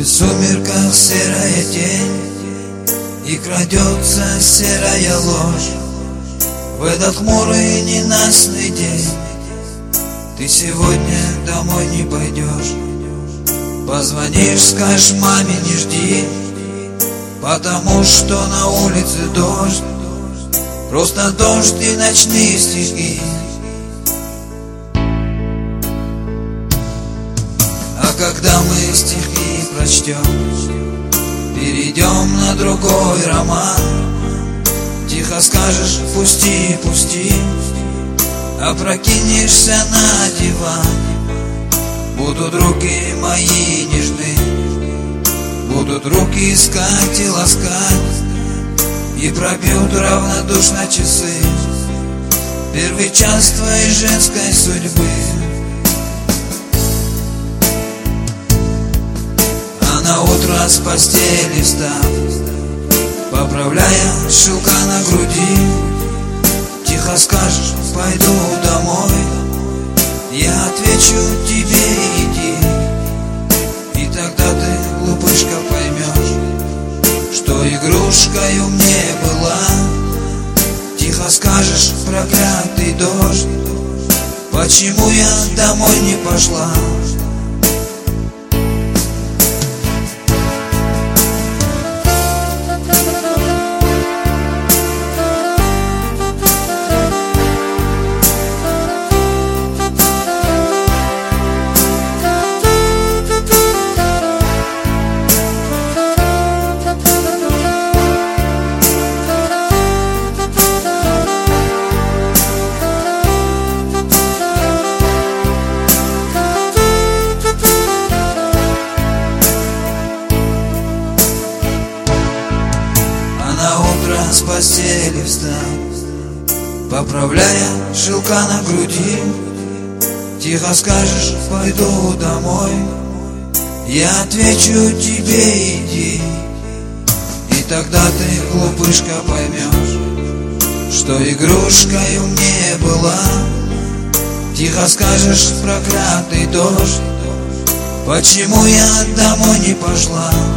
В сумерках серая тень, и крадется серая ложь. В этот хмурый ненастный день ты сегодня домой не пойдешь. Позвонишь, скажешь маме не жди, потому что на улице дождь. Просто дождь и ночные стихи. А когда мы стихи прочтем, перейдем на другой роман. Тихо скажешь пусти, пусти, опрокинешься на диван. Будут руки мои нежны, будут руки искать и ласкать, и пробьют равнодушно часы первый час твоей женской судьбы. А на утро с постели встав, поправляя шелка на груди, тихо скажешь пойду домой. Я отвечу тебе иди, и тогда ты, глупышка, поймешь, что игрушкою мне была. Тихо скажешь проклятый дождь, почему я домой не пошла. С постели встав, поправляя шелка на груди, тихо скажешь пойду домой. Я отвечу тебе иди, и тогда ты, глупышка, поймешь, что игрушкою мне была. Тихо скажешь проклятый дождь, почему я домой не пошла.